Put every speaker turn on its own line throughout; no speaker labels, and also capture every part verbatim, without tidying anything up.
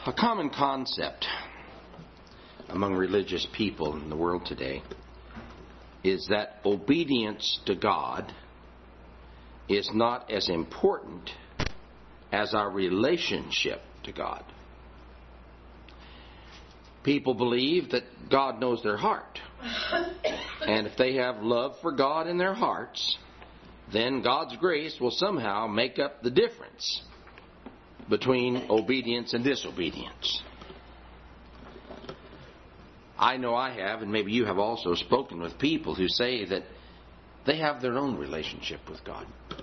A common concept among religious people in the world today is that obedience to God is not as important as our relationship to God. People believe that God knows their heart. And if they have love for God in their hearts, then God's grace will somehow make up the difference between obedience and disobedience. I know I have, and maybe you have also, spoken with people who say that they have their own relationship with God.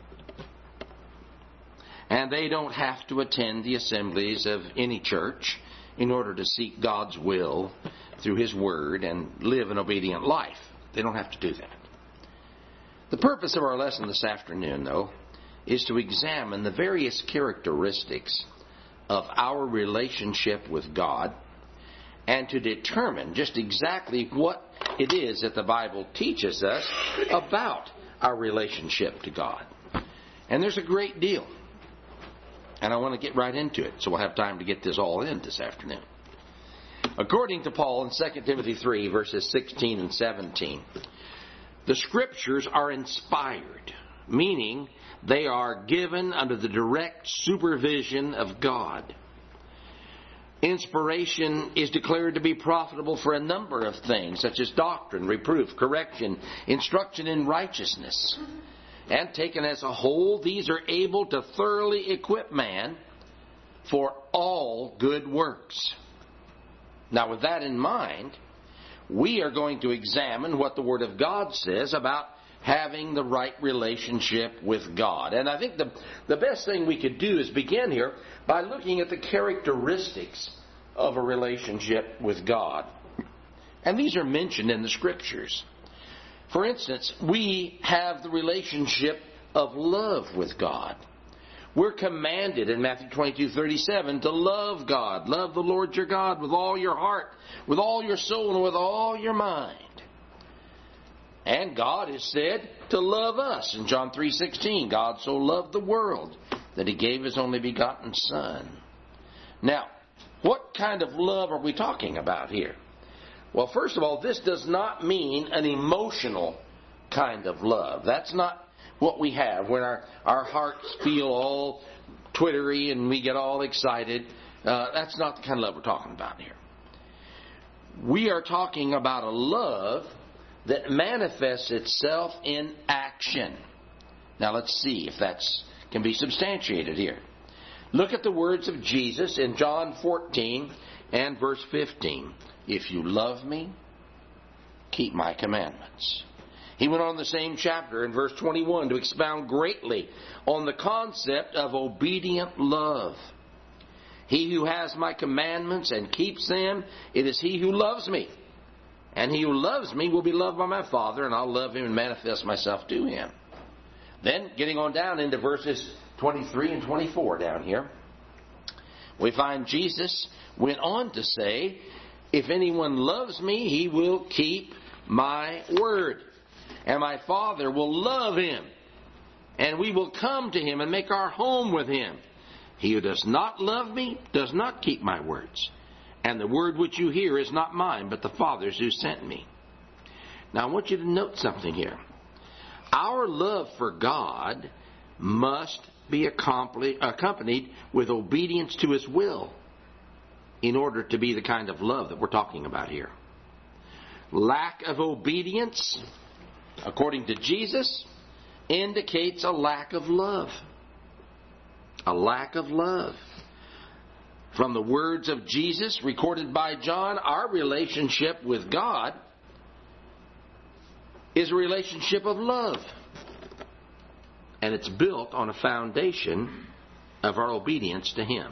And they don't have to attend the assemblies of any church in order to seek God's will through His Word and live an obedient life. They don't have to do that. The purpose of our lesson this afternoon, though, is to examine the various characteristics of our relationship with God and to determine just exactly what it is that the Bible teaches us about our relationship to God. And there's a great deal. And I want to get right into it, so we'll have time to get this all in this afternoon. According to Paul in Second Timothy three, verses sixteen and seventeen, the Scriptures are inspired, meaning they are given under the direct supervision of God. Inspiration is declared to be profitable for a number of things, such as doctrine, reproof, correction, instruction in righteousness. And taken as a whole, these are able to thoroughly equip man for all good works. Now, with that in mind, we are going to examine what the Word of God says about having the right relationship with God. And I think the, the best thing we could do is begin here by looking at the characteristics of a relationship with God. And these are mentioned in the Scriptures. For instance, we have the relationship of love with God. We're commanded in Matthew twenty-two thirty-seven to love God. Love the Lord your God with all your heart, with all your soul, and with all your mind. And God is said to love us. In John three sixteen, God so loved the world that He gave His only begotten Son. Now, what kind of love are we talking about here? Well, first of all, this does not mean an emotional kind of love. That's not what we have when our, our hearts feel all twittery and we get all excited. Uh, that's not the kind of love we're talking about here. We are talking about a love that manifests itself in action. Now let's see if that can be substantiated here. Look at the words of Jesus in John fourteen and verse fifteen. If you love me, keep my commandments. He went on in the same chapter in verse twenty-one to expound greatly on the concept of obedient love. He who has my commandments and keeps them, it is he who loves me. And he who loves me will be loved by my Father, and I'll love him and manifest myself to him. Then, getting on down into verses twenty-three and twenty-four down here, we find Jesus went on to say, if anyone loves me, he will keep my word. And my Father will love him. And we will come to him and make our home with him. He who does not love me does not keep my words. And the word which you hear is not mine, but the Father's who sent me. Now I want you to note something here. Our love for God must be accompanied with obedience to His will in order to be the kind of love that we're talking about here. Lack of obedience, according to Jesus, indicates a lack of love. A lack of love. From the words of Jesus recorded by John, our relationship with God is a relationship of love. And it's built on a foundation of our obedience to Him.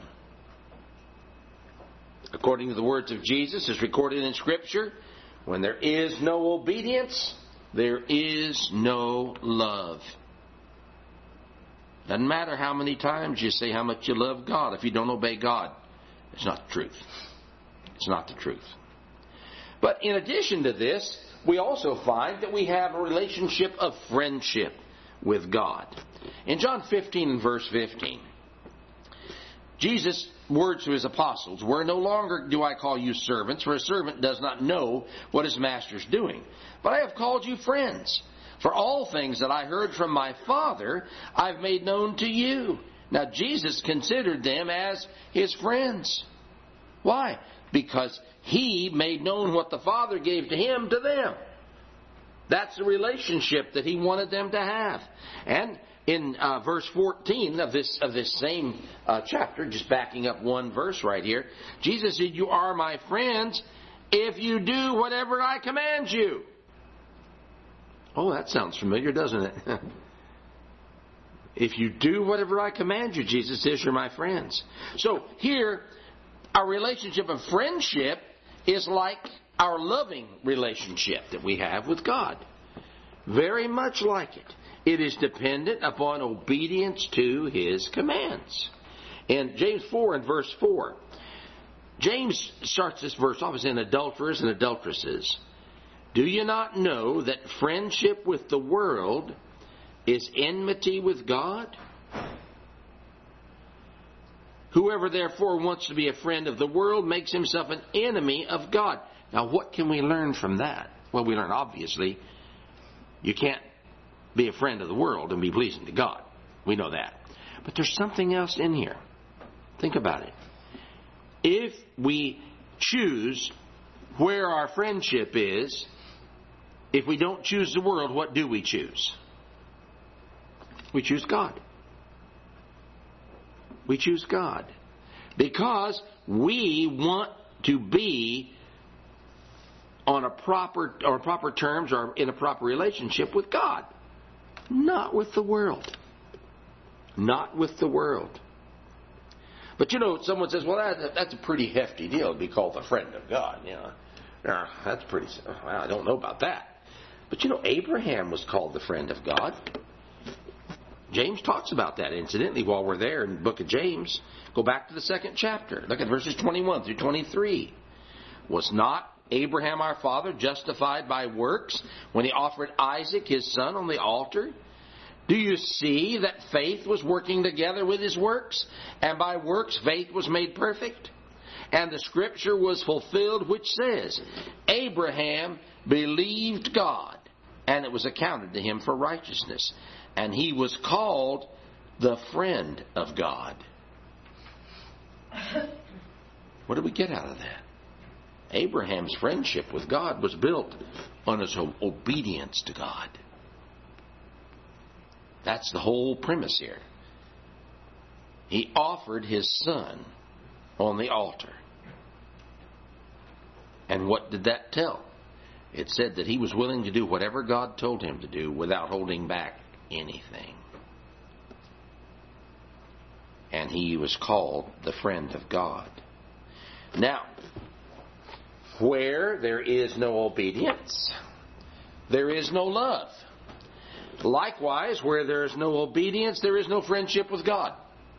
According to the words of Jesus, as recorded in Scripture, when there is no obedience, there is no love. Doesn't matter how many times you say how much you love God. If you don't obey God, it's not the truth. It's not the truth. But in addition to this, we also find that we have a relationship of friendship with God. In John fifteen and verse fifteen, Jesus' words to his apostles were, "No longer do I call you servants, for a servant does not know what his master is doing. But I have called you friends. For all things that I heard from my Father, I've made known to you." Now, Jesus considered them as his friends. Why? Because he made known what the Father gave to him to them. That's the relationship that he wanted them to have. And in uh, verse fourteen of this of this same uh, chapter, just backing up one verse right here, Jesus said, "You are my friends if you do whatever I command you." Oh, that sounds familiar, doesn't it? If you do whatever I command you, Jesus says, you're my friends. So here, our relationship of friendship is like our loving relationship that we have with God. Very much like it. It is dependent upon obedience to his commands. In James four and verse four, James starts this verse off as saying, "Adulterers and adulteresses, do you not know that friendship with the world is enmity with God? Whoever therefore wants to be a friend of the world makes himself an enemy of God." Now, what can we learn from that? Well, we learn, obviously, you can't be a friend of the world and be pleasing to God. We know that. But there's something else in here. Think about it. If we choose where our friendship is, if we don't choose the world, what do we choose? We choose God. We choose God. Because we want to be on a proper or proper terms or in a proper relationship with God. Not with the world. Not with the world. But you know, someone says, well, that, that's a pretty hefty deal to be called a friend of God. You know, uh, that's pretty, well, I don't know about that. But you know, Abraham was called the friend of God. James talks about that, incidentally, while we're there in the book of James. Go back to the second chapter. Look at verses twenty-one through twenty-three. "Was not Abraham our father justified by works when he offered Isaac his son on the altar? Do you see that faith was working together with his works? And by works faith was made perfect? And the scripture was fulfilled which says, Abraham believed God, and it was accounted to him for righteousness. And he was called the friend of God." What do we get out of that? Abraham's friendship with God was built on his obedience to God. That's the whole premise here. He offered his son on the altar. And what did that tell? It said that he was willing to do whatever God told him to do without holding back anything. And he was called the friend of God. Now, where there is no obedience, there is no love. Likewise, where there is no obedience, there is no friendship with God.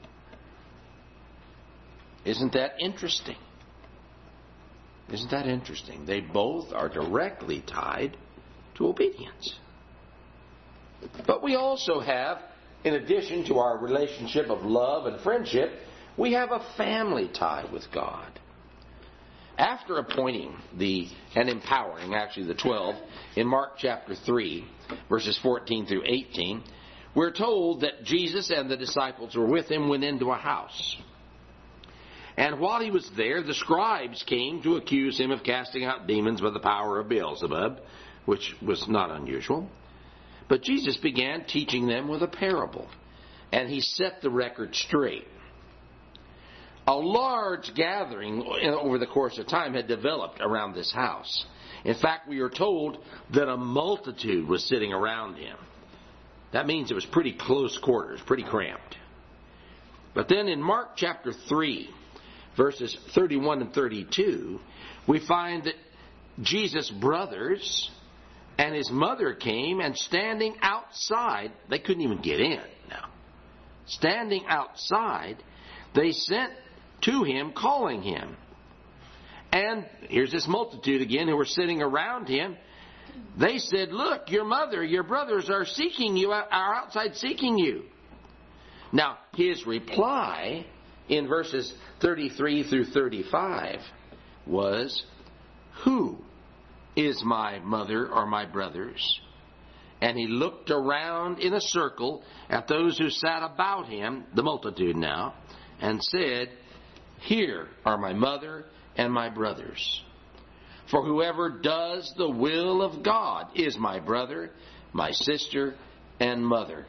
Isn't that interesting? Isn't that interesting? They both are directly tied to obedience. But we also have, in addition to our relationship of love and friendship, we have a family tie with God. After appointing the and empowering, actually the twelve, in Mark chapter three, verses fourteen through eighteen, we're told that Jesus and the disciples were with him went into a house. And while he was there, the scribes came to accuse him of casting out demons by the power of Beelzebub, which was not unusual. But Jesus began teaching them with a parable, and he set the record straight. A large gathering over the course of time had developed around this house. In fact, we are told that a multitude was sitting around him. That means it was pretty close quarters, pretty cramped. But then in Mark chapter three, verses thirty-one and thirty-two, we find that Jesus' brothers and his mother came, and standing outside, they couldn't even get in now. Standing outside, they sent to him, calling him. And here's this multitude again who were sitting around him. They said, "Look, your mother, your brothers are seeking you, are outside seeking you." Now, his reply in verses thirty-three through thirty-five was, "Who is my mother or my brothers?" And he looked around in a circle at those who sat about him, the multitude now, and said, "Here are my mother and my brothers. For whoever does the will of God is my brother, my sister, and mother."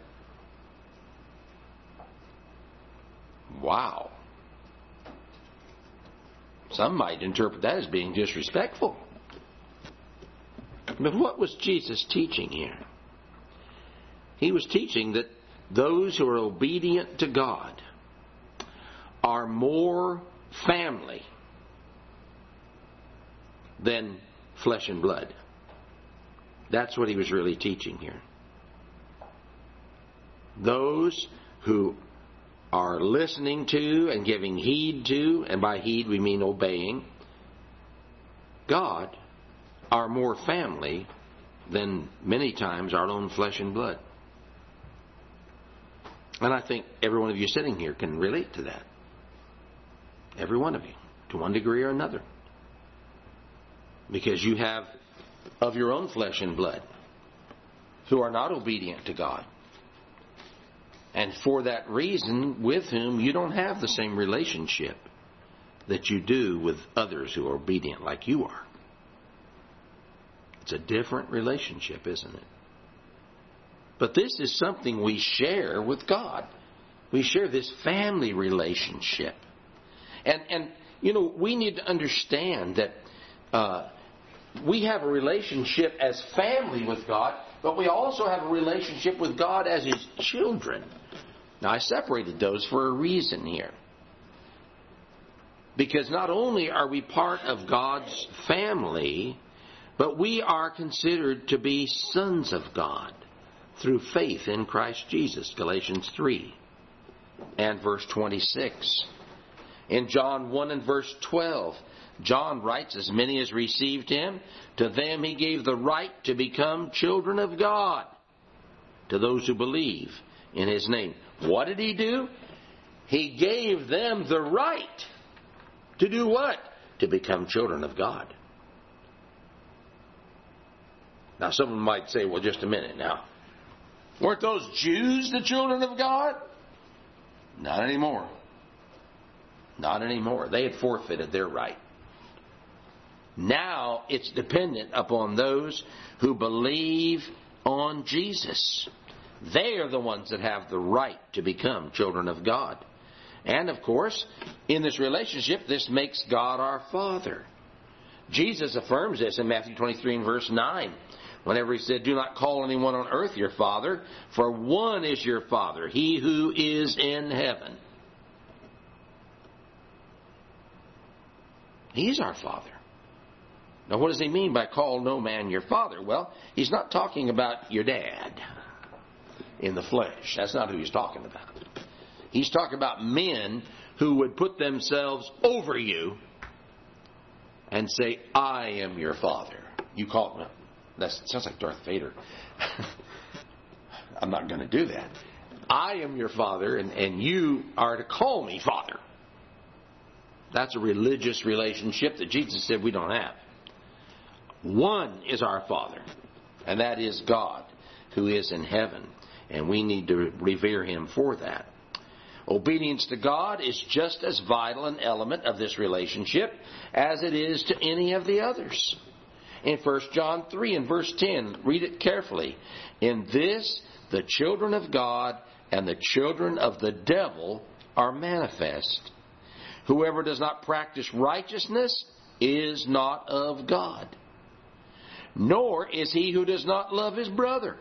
Wow. Some might interpret that as being disrespectful. But what was Jesus teaching here? He was teaching that those who are obedient to God are more family than flesh and blood. That's what he was really teaching here. Those who are listening to and giving heed to, and by heed we mean obeying, God, are more family than many times our own flesh and blood. And I think every one of you sitting here can relate to that. Every one of you, to one degree or another. Because you have of your own flesh and blood who are not obedient to God. And for that reason, with whom you don't have the same relationship that you do with others who are obedient like you are. It's a different relationship, isn't it? But this is something we share with God. We share this family relationship. And, and you know, we need to understand that uh, we have a relationship as family with God, but we also have a relationship with God as His children. Now, I separated those for a reason here. Because not only are we part of God's family, but we are considered to be sons of God through faith in Christ Jesus, Galatians three and verse twenty-six. In John one and verse twelve, John writes, "As many as received Him, to them He gave the right to become children of God, to those who believe in His name." What did He do? He gave them the right to do what? To become children of God. Now, someone might say, well, just a minute now. Weren't those Jews the children of God? Not anymore. Not anymore. They had forfeited their right. Now it's dependent upon those who believe on Jesus. They are the ones that have the right to become children of God. And, of course, in this relationship, this makes God our Father. Jesus affirms this in Matthew twenty-three and verse nine. Whenever He said, "Do not call anyone on earth your father, for one is your Father, He who is in heaven." He's our Father. Now, what does He mean by call no man your father? Well, He's not talking about your dad in the flesh. That's not who He's talking about. He's talking about men who would put themselves over you and say, "I am your Father." You call it. That sounds like Darth Vader. I'm not going to do that. I am your Father, and, and you are to call me Father. That's a religious relationship that Jesus said we don't have. One is our Father, and that is God, who is in heaven, and we need to revere Him for that. Obedience to God is just as vital an element of this relationship as it is to any of the others. In First John three and verse ten, read it carefully. "In this, the children of God and the children of the devil are manifest. Whoever does not practice righteousness is not of God, nor is he who does not love his brother."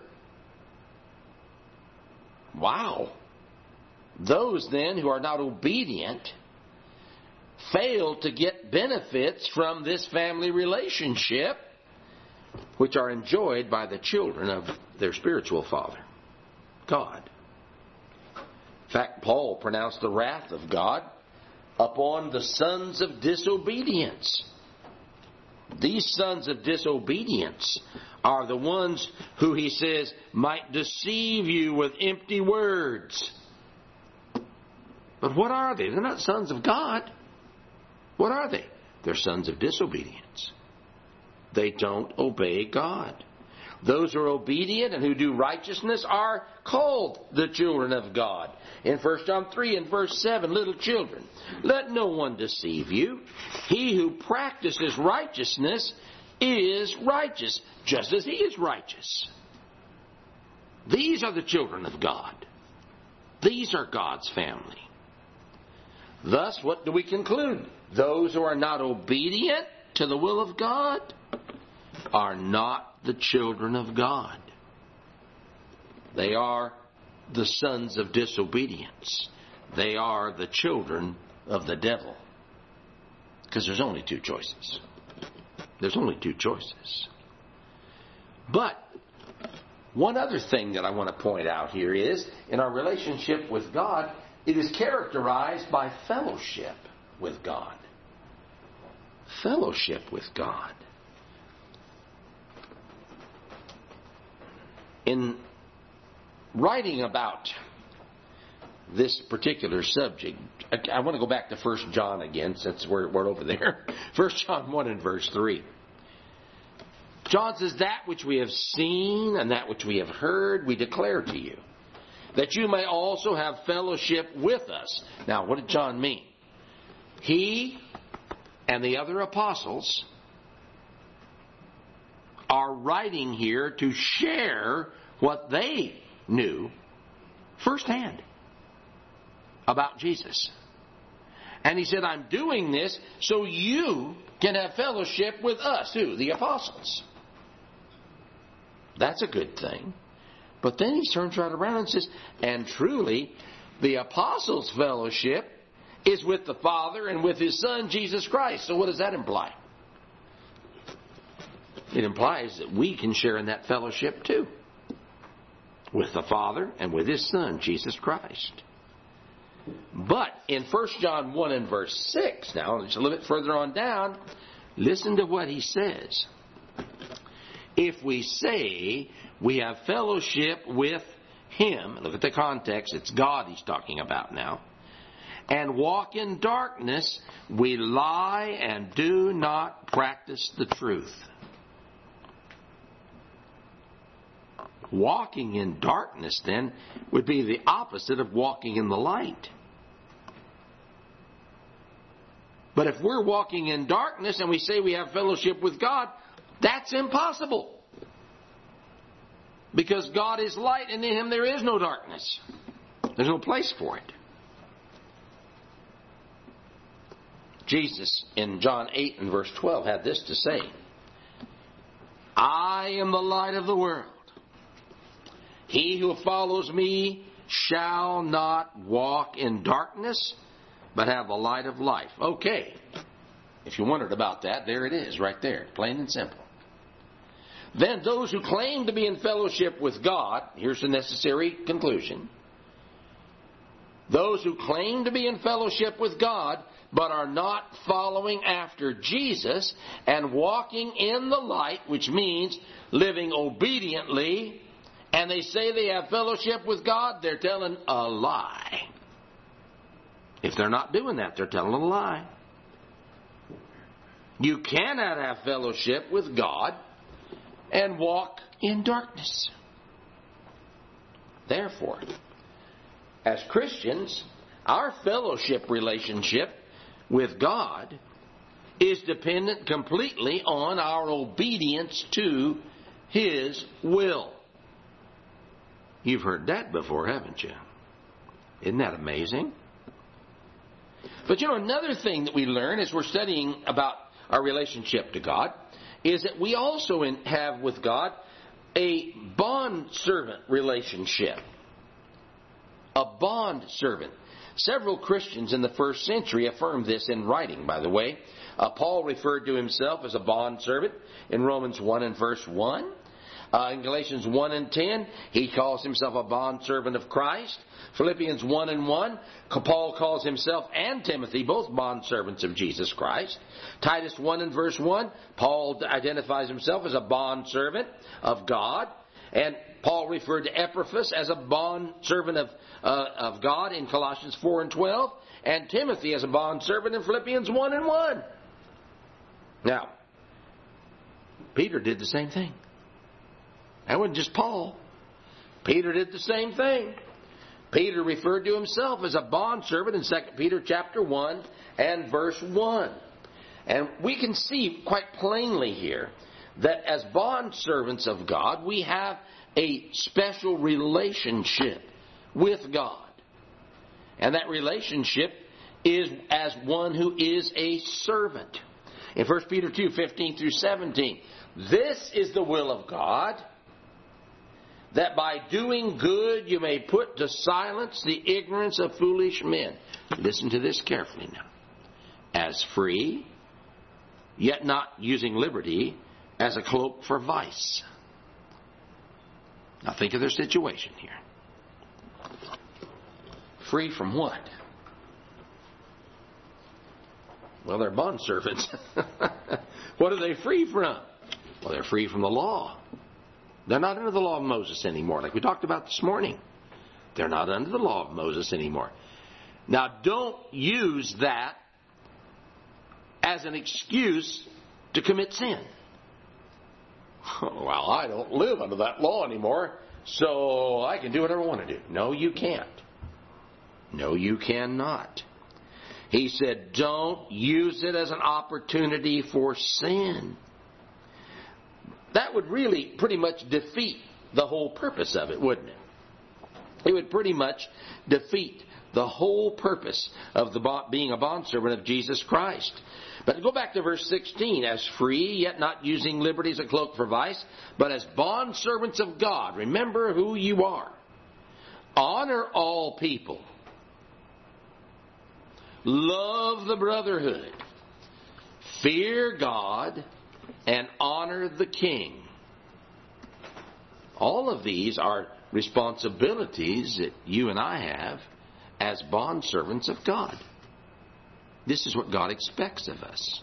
Wow. Those then who are not obedient fail to get benefits from this family relationship, which are enjoyed by the children of their spiritual father, God. In fact, Paul pronounced the wrath of God upon the sons of disobedience. These sons of disobedience are the ones who, he says, might deceive you with empty words. But what are they? They're not sons of God. What are they? They're sons of disobedience. They don't obey God. Those who are obedient and who do righteousness are called the children of God. In First John three and verse seven, little children, let no one deceive you. He who practices righteousness is righteous, just as he is righteous. These are the children of God. These are God's family. Thus, what do we conclude? Those who are not obedient to the will of God are not the children of God. They are the sons of disobedience. They are the children of the devil. Because there's only two choices. There's only two choices. But one other thing that I want to point out here is, in our relationship with God, it is characterized by fellowship with God. Fellowship with God. In writing about this particular subject, I want to go back to First John again, since we're, we're over there. First John one and verse three. John says, that which we have seen and that which we have heard, we declare to you, that you may also have fellowship with us. Now, what did John mean? He and the other apostles are writing here to share what they knew firsthand about Jesus. And he said, I'm doing this so you can have fellowship with us. Who? The apostles. That's a good thing. But then he turns right around and says, and truly, the apostles' fellowship is with the Father and with His Son, Jesus Christ. So what does that imply? It implies that we can share in that fellowship too, with the Father and with His Son, Jesus Christ. But in First John one and verse six, now just a little bit further on down, listen to what he says. If we say we have fellowship with Him, look at the context, it's God he's talking about now, and walk in darkness, we lie and do not practice the truth. Walking in darkness, then, would be the opposite of walking in the light. But if we're walking in darkness and we say we have fellowship with God, that's impossible. Because God is light and in Him there is no darkness. There's no place for it. Jesus in John eight and verse twelve had this to say, I am the light of the world. He who follows me shall not walk in darkness, but have the light of life. Okay. If you wondered about that, there it is, right there, plain and simple. Then those who claim to be in fellowship with God, here's the necessary conclusion. Those who claim to be in fellowship with God, but are not following after Jesus and walking in the light, which means living obediently, and they say they have fellowship with God, they're telling a lie. If they're not doing that, they're telling a lie. You cannot have fellowship with God and walk in darkness. Therefore, as Christians, our fellowship relationship with God is dependent completely on our obedience to His will. You've heard that before, haven't you? Isn't that amazing? But you know, another thing that we learn as we're studying about our relationship to God is that we also have with God a bond-servant relationship. A bond-servant. Several Christians in the first century affirmed this in writing, by the way. Uh, Paul referred to himself as a bond-servant in Romans one and verse one. Uh, in Galatians one and ten, he calls himself a bondservant of Christ. Philippians one and one, Paul calls himself and Timothy both bondservants of Jesus Christ. Titus one and verse one, Paul identifies himself as a bondservant of God. And Paul referred to Epaphras as a bond servant of, uh, of God in Colossians four and twelve, and Timothy as a bond servant in Philippians one and one. Now, Peter did the same thing. That wasn't just Paul. Peter did the same thing. Peter referred to himself as a bondservant in Second Peter chapter one and verse one. And we can see quite plainly here that as bondservants of God, we have a special relationship with God. And that relationship is as one who is a servant. In First Peter two, fifteen through seventeen, this is the will of God, that by doing good you may put to silence the ignorance of foolish men. Listen to this carefully now. As free, yet not using liberty as a cloak for vice. Now think of their situation here. Free from what? Well, they're bondservants. What are they free from? Well, they're free from the law. They're not under the law of Moses anymore, like we talked about this morning. They're not under the law of Moses anymore. Now, don't use that as an excuse to commit sin. Well, I don't live under that law anymore, so I can do whatever I want to do. No, you can't. No, you cannot. He said, don't use it as an opportunity for sin. That would really pretty much defeat the whole purpose of it, wouldn't it? It would pretty much defeat the whole purpose of the being a bondservant of Jesus Christ. But go back to verse sixteen. As free, yet not using liberty as a cloak for vice, but as bondservants of God. Remember who you are. Honor all people. Love the brotherhood. Fear God. And honor the king. All of these are responsibilities that you and I have as bondservants of God. This is what God expects of us.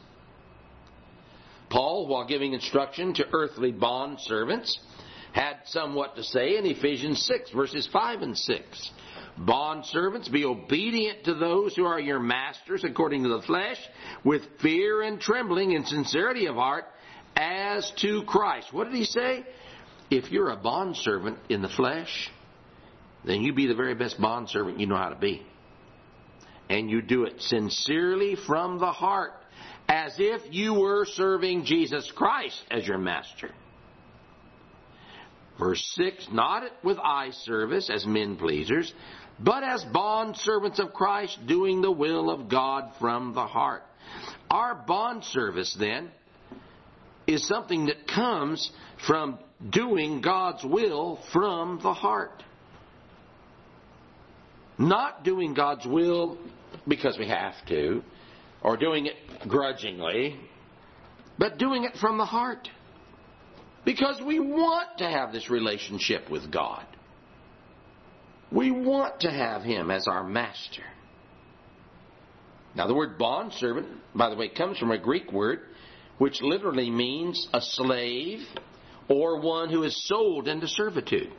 Paul, while giving instruction to earthly bondservants, had somewhat to say in Ephesians six, verses five and six. Bondservants, be obedient to those who are your masters according to the flesh, with fear and trembling and sincerity of heart, as to Christ. What did he say? If you're a bondservant in the flesh, then you be the very best bondservant you know how to be. And you do it sincerely from the heart, as if you were serving Jesus Christ as your master. Verse six, not with eye service as men pleasers, but as bondservants of Christ, doing the will of God from the heart. Our bond service, then, is something that comes from doing God's will from the heart. Not doing God's will because we have to, or doing it grudgingly, but doing it from the heart. Because we want to have this relationship with God. We want to have Him as our master. Now the word bondservant, by the way, comes from a Greek word which literally means a slave or one who is sold into servitude.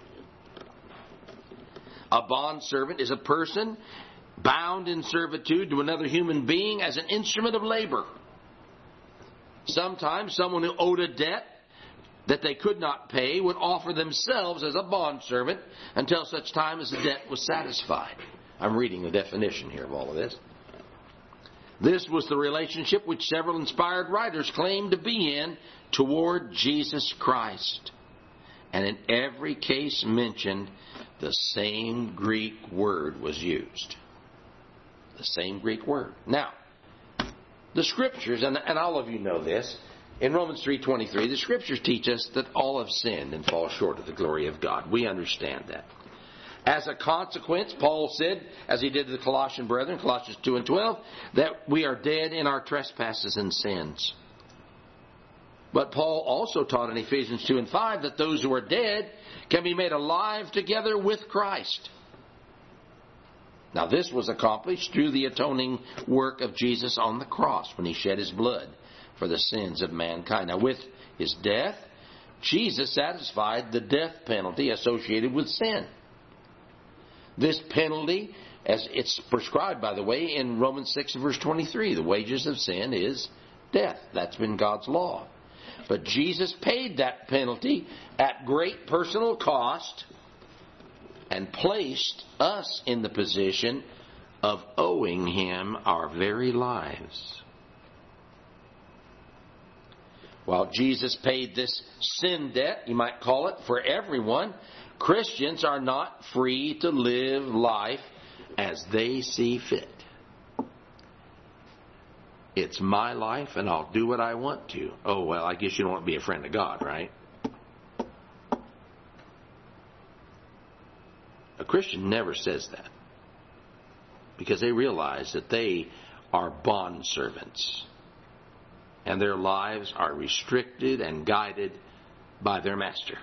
A bondservant is a person bound in servitude to another human being as an instrument of labor. Sometimes someone who owed a debt that they could not pay would offer themselves as a bondservant until such time as the debt was satisfied. I'm reading the definition here of all of this. This was the relationship which several inspired writers claimed to be in toward Jesus Christ. And in every case mentioned, the same Greek word was used. The same Greek word. Now, the Scriptures, and, and all of you know this, in Romans three twenty-three, the Scriptures teach us that all have sinned and fall short of the glory of God. We understand that. As a consequence, Paul said, as he did to the Colossian brethren, Colossians two and twelve, that we are dead in our trespasses and sins. But Paul also taught in Ephesians two and five that those who are dead can be made alive together with Christ. Now this was accomplished through the atoning work of Jesus on the cross when He shed His blood for the sins of mankind. Now with His death, Jesus satisfied the death penalty associated with sin. This penalty, as it's prescribed, by the way, in Romans six verse twenty-three, the wages of sin is death. That's been God's law. But Jesus paid that penalty at great personal cost and placed us in the position of owing Him our very lives. While Jesus paid this sin debt, you might call it, for everyone, Christians are not free to live life as they see fit. It's my life and I'll do what I want to. Oh, well, I guess you don't want to be a friend of God, right? A Christian never says that, because they realize that they are bondservants and their lives are restricted and guided by their master.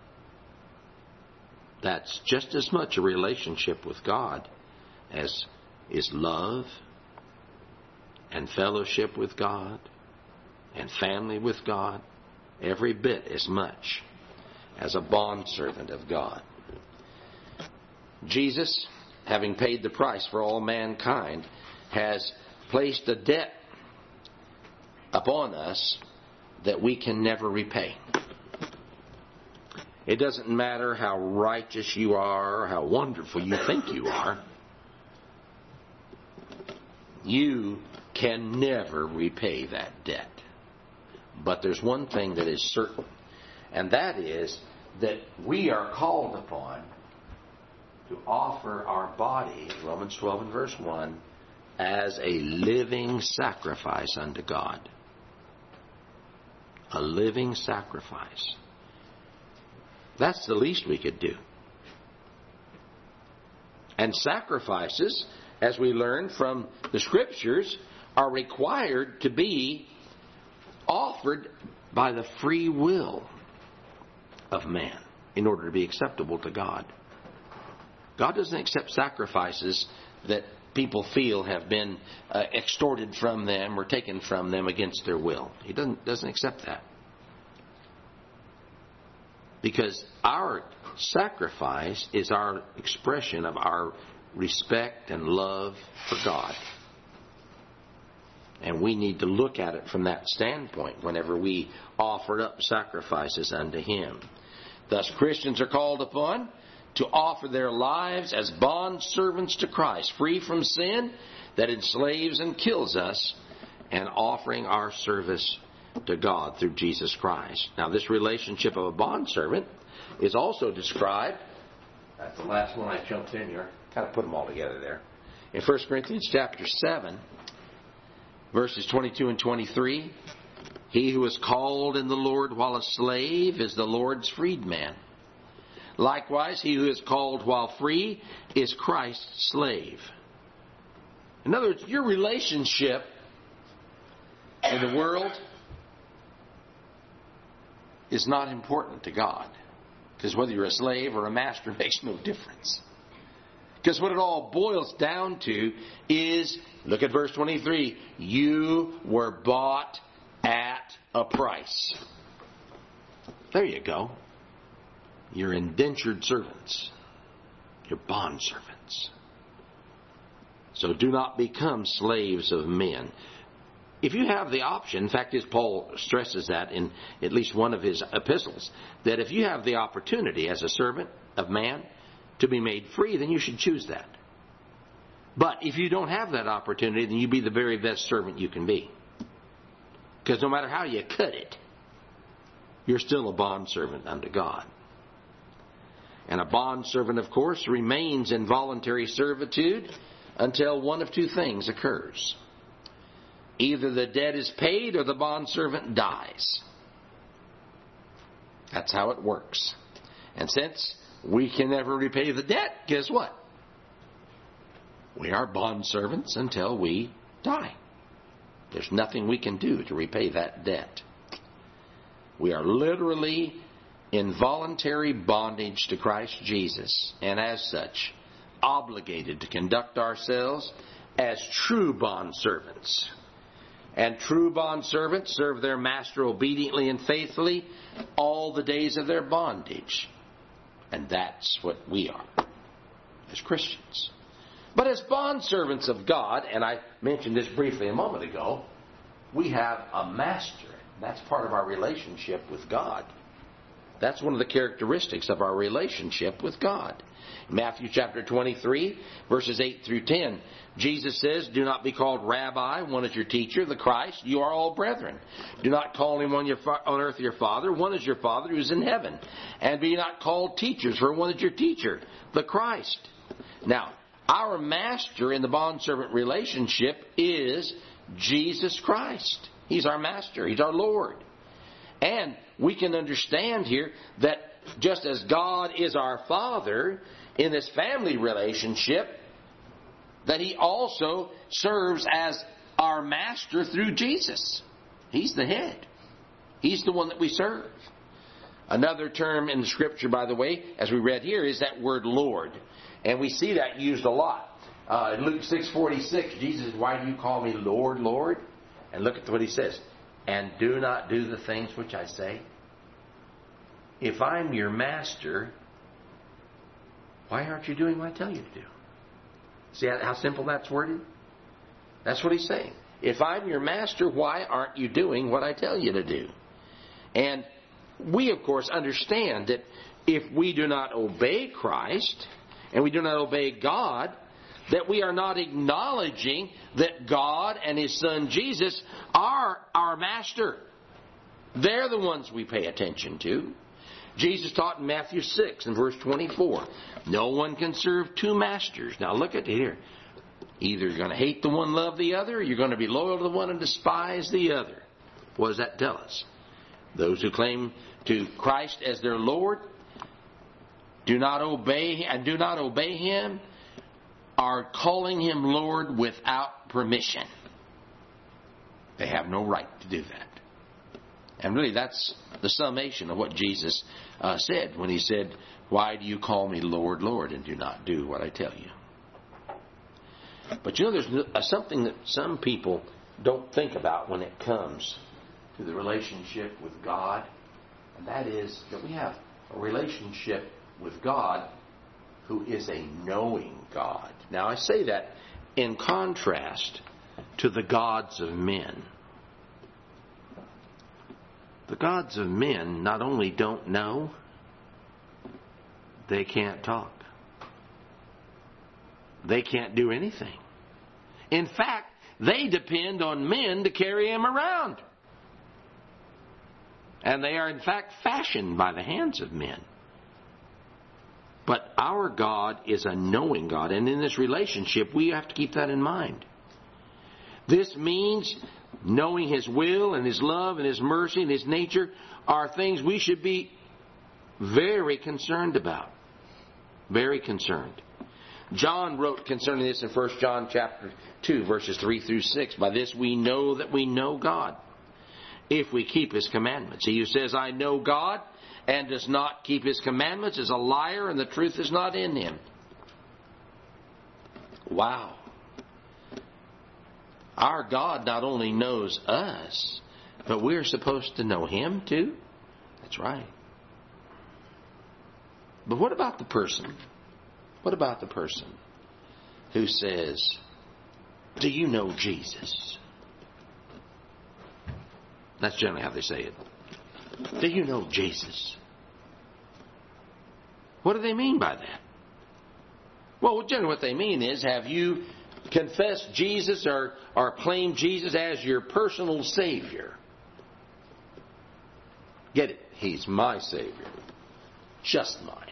That's just as much a relationship with God as is love and fellowship with God and family with God, every bit as much as a bondservant of God. Jesus, having paid the price for all mankind, has placed a debt upon us that we can never repay. It doesn't matter how righteous you are or how wonderful you think you are. You can never repay that debt. But there's one thing that is certain, and that is that we are called upon to offer our body, Romans twelve and verse one, as a living sacrifice unto God. A living sacrifice. That's the least we could do. And sacrifices, as we learn from the Scriptures, are required to be offered by the free will of man in order to be acceptable to God. God doesn't accept sacrifices that people feel have been uh, extorted from them or taken from them against their will. He doesn't doesn't accept that. Because our sacrifice is our expression of our respect and love for God. And we need to look at it from that standpoint whenever we offer up sacrifices unto Him. Thus, Christians are called upon to offer their lives as bond servants to Christ, free from sin that enslaves and kills us, and offering our service to God through Jesus Christ. Now, this relationship of a bondservant is also described, that's the last one I jumped in here, kind of put them all together there, in First Corinthians chapter seven, verses twenty-two and twenty-three. He who is called in the Lord while a slave is the Lord's freedman. Likewise, he who is called while free is Christ's slave. In other words, your relationship in the world is not important to God. Because whether you're a slave or a master makes no difference. Because what it all boils down to is, look at verse twenty-three, you were bought at a price. There you go. You're indentured servants. You're bond servants. So do not become slaves of men. If you have the option, in fact, as Paul stresses that in at least one of his epistles, that if you have the opportunity as a servant of man to be made free, then you should choose that. But if you don't have that opportunity, then you be the very best servant you can be. Because no matter how you cut it, you're still a bondservant unto God. And a bondservant, of course, remains in voluntary servitude until one of two things occurs. Either the debt is paid or the bondservant dies. That's how it works. And since we can never repay the debt, guess what? We are bondservants until we die. There's nothing we can do to repay that debt. We are literally in voluntary bondage to Christ Jesus, and as such, obligated to conduct ourselves as true bondservants. And true bondservants serve their master obediently and faithfully all the days of their bondage. And that's what we are as Christians. But as bondservants of God, and I mentioned this briefly a moment ago, we have a master. That's part of our relationship with God. That's one of the characteristics of our relationship with God. Matthew chapter twenty-three, verses eight through ten. Jesus says, "Do not be called Rabbi, one is your teacher, the Christ. You are all brethren. Do not call anyone your fa- on earth your father. One is your Father who is in heaven. And be not called teachers, for one is your teacher, the Christ." Now, our master in the bondservant relationship is Jesus Christ. He's our master. He's our Lord. And we can understand here that just as God is our Father in this family relationship, that He also serves as our master through Jesus. He's the head. He's the one that we serve. Another term in the Scripture, by the way, as we read here, is that word Lord. And we see that used a lot. Uh, in Luke six forty-six, Jesus says, "Why do you call me Lord, Lord?" And look at what He says. "And do not do the things which I say." If I'm your master, why aren't you doing what I tell you to do? See how simple that's worded? That's what He's saying. If I'm your master, why aren't you doing what I tell you to do? And we, of course, understand that if we do not obey Christ, and we do not obey God, that we are not acknowledging that God and His Son Jesus are our master. They're the ones we pay attention to. Jesus taught in Matthew six and verse twenty-four, "No one can serve two masters." Now look at it here. Either you're going to hate the one, love the other, or you're going to be loyal to the one and despise the other. What does that tell us? Those who claim to Christ as their Lord do not obey and do not obey Him are calling Him Lord without permission. They have no right to do that. And really that's the summation of what Jesus uh, said when He said, "Why do you call me Lord, Lord, and do not do what I tell you?" But you know, there's something that some people don't think about when it comes to the relationship with God. And that is that we have a relationship with God who is a knowing God. Now I say that in contrast to the gods of men. The gods of men not only don't know, they can't talk. They can't do anything. In fact, they depend on men to carry them around. And they are in fact fashioned by the hands of men. But our God is a knowing God. And in this relationship, we have to keep that in mind. This means knowing His will and His love and His mercy and His nature are things we should be very concerned about. Very concerned. John wrote concerning this in First John chapter two, verses three through six. "By this we know that we know God, if we keep His commandments. He who says, 'I know God,' and does not keep His commandments is a liar, and the truth is not in him." Wow. Our God not only knows us, but we're supposed to know Him too. That's right. But what about the person? What about the person who says, "Do you know Jesus?" That's generally how they say it. "Do you know Jesus?" What do they mean by that? Well, generally what they mean is, have you confessed Jesus or, or claimed Jesus as your personal Savior? Get it? He's my Savior. Just mine.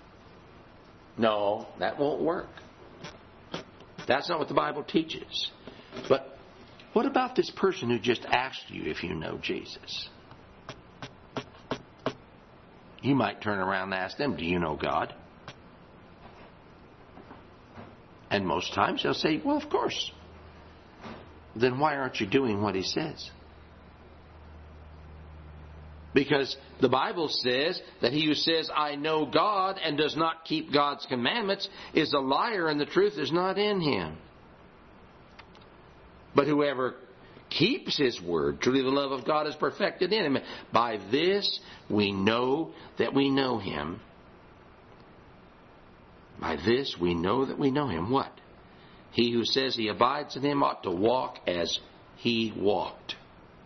No, that won't work. That's not what the Bible teaches. But what about this person who just asked you if you know Jesus? You might turn around and ask them, "Do you know God?" And most times they'll say, "Well, of course." Then why aren't you doing what He says? Because the Bible says that he who says, "I know God," and does not keep God's commandments is a liar, and the truth is not in him. But whoever keeps His word. Truly the love of God is perfected in him. By this we know that we know Him. By this we know that we know Him. What? He who says he abides in Him ought to walk as He walked.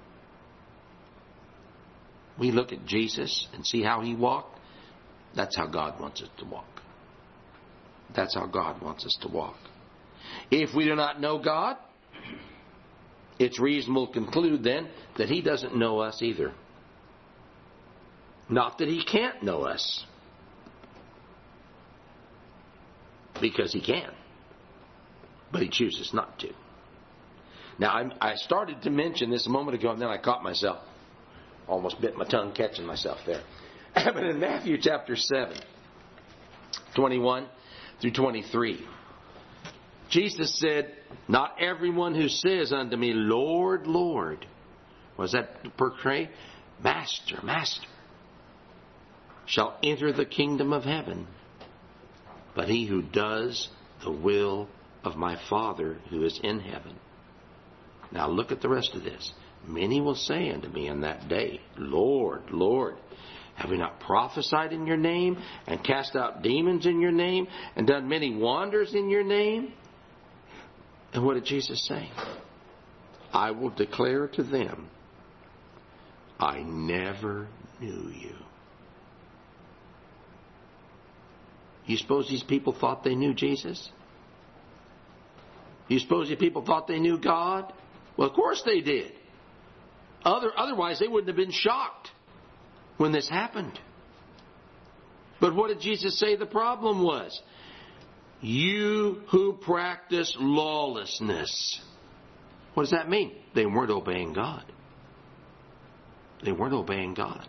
We look at Jesus and see how He walked. That's how God wants us to walk. That's how God wants us to walk. If we do not know God, it's reasonable to conclude then that He doesn't know us either. Not that He can't know us, because He can, but He chooses not to. Now, I, I started to mention this a moment ago, and then I caught myself. Almost bit my tongue catching myself there. But in Matthew chapter seven, twenty-one through twenty-three, Jesus said, not everyone who says unto me, Lord, Lord, what does that portray? Master, Master, shall enter the kingdom of heaven, but he who does the will of my Father who is in heaven. Now look at the rest of this. Many will say unto me in that day, Lord, Lord, have we not prophesied in your name, and cast out demons in your name, and done many wonders in your name? And what did Jesus say? I will declare to them, I never knew you. You suppose these people thought they knew Jesus? You suppose these people thought they knew God? Well, of course they did. Other, otherwise, they wouldn't have been shocked when this happened. But what did Jesus say the problem was? You who practice lawlessness. What does that mean? They weren't obeying God. They weren't obeying God.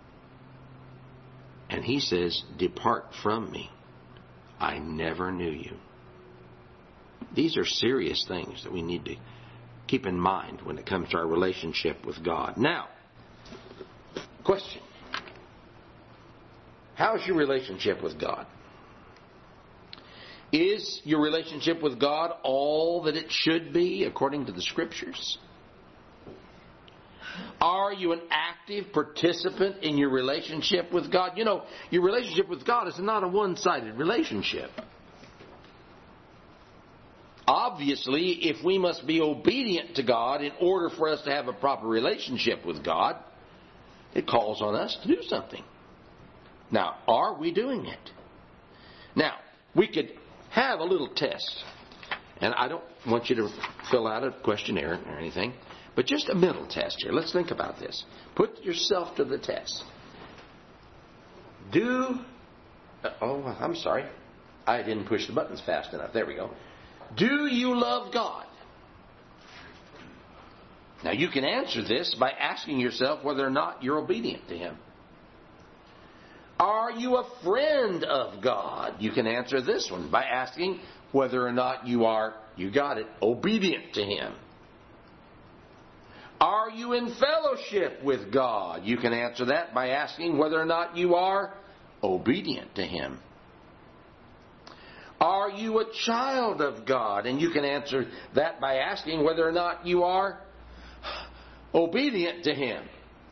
And He says, depart from me. I never knew you. These are serious things that we need to keep in mind when it comes to our relationship with God. Now, question. How's your relationship with God? Is your relationship with God all that it should be according to the Scriptures? Are you an active participant in your relationship with God? You know, your relationship with God is not a one-sided relationship. Obviously, if we must be obedient to God in order for us to have a proper relationship with God, it calls on us to do something. Now, are we doing it? Now, we could have a little test. And I don't want you to fill out a questionnaire or anything, but just a mental test here. Let's think about this. Put yourself to the test. Do... Oh, I'm sorry. I didn't push the buttons fast enough. There we go. Do you love God? Now, you can answer this by asking yourself whether or not you're obedient to Him. Are you a friend of God? You can answer this one by asking whether or not you are, you got it, obedient to Him. Are you in fellowship with God? You can answer that by asking whether or not you are obedient to Him. Are you a child of God? And you can answer that by asking whether or not you are obedient to Him.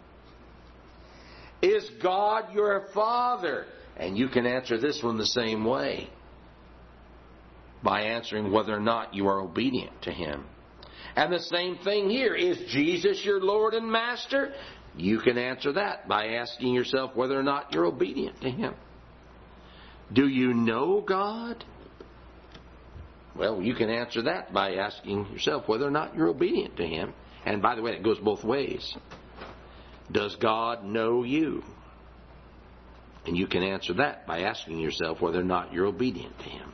Is God your Father? And you can answer this one the same way, by answering whether or not you are obedient to Him. And the same thing here. Is Jesus your Lord and Master? You can answer that by asking yourself whether or not you're obedient to Him. Do you know God? Well, you can answer that by asking yourself whether or not you're obedient to Him. And by the way, it goes both ways. Does God know you? And you can answer that by asking yourself whether or not you're obedient to Him.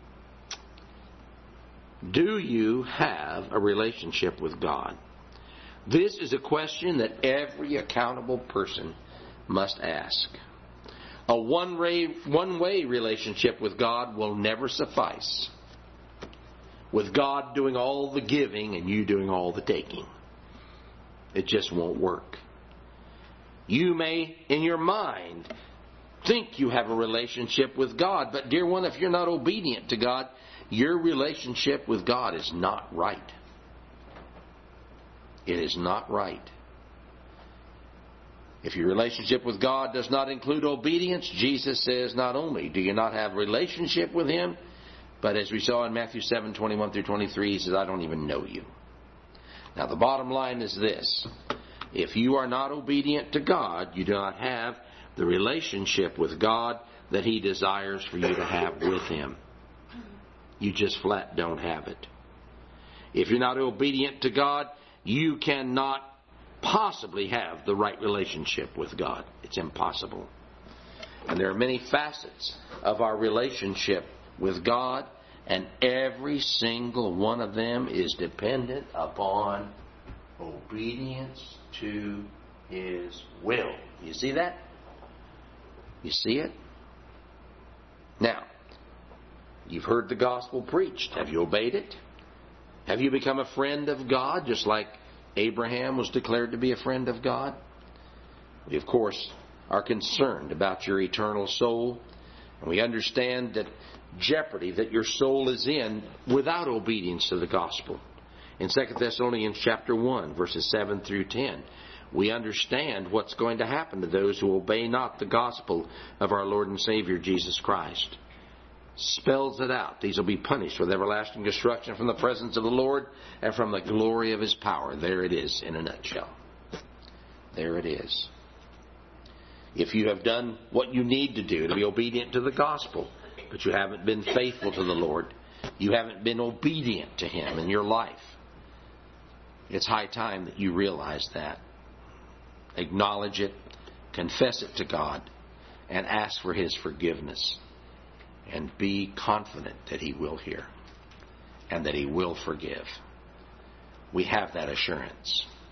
Do you have a relationship with God? This is a question that every accountable person must ask. A one-way, one-way relationship with God will never suffice, with God doing all the giving and you doing all the taking. It just won't work. You may, in your mind, think you have a relationship with God, but dear one, if you're not obedient to God, your relationship with God is not right. It is not right. If your relationship with God does not include obedience, Jesus says not only do you not have a relationship with Him, but as we saw in Matthew seven, twenty-one through twenty-three, He says, I don't even know you. Now the bottom line is this. If you are not obedient to God, you do not have the relationship with God that He desires for you to have with Him. You just flat don't have it. If you're not obedient to God, you cannot possibly have the right relationship with God. It's impossible. And there are many facets of our relationship with God, and every single one of them is dependent upon obedience to His will. You see that? You see it? Now, you've heard the gospel preached. Have you obeyed it? Have you become a friend of God, just like Abraham was declared to be a friend of God? We, of course, are concerned about your eternal soul, and we understand that jeopardy that your soul is in without obedience to the gospel. In Second Thessalonians chapter one, verses seven through ten, we understand what's going to happen to those who obey not the gospel of our Lord and Savior Jesus Christ. Spells it out. These will be punished with everlasting destruction from the presence of the Lord and from the glory of His power. There it is in a nutshell. There it is. If you have done what you need to do to be obedient to the gospel, but you haven't been faithful to the Lord, you haven't been obedient to Him in your life, it's high time that you realize that. Acknowledge it, confess it to God, and ask for His forgiveness. And be confident that He will hear and that He will forgive. We have that assurance.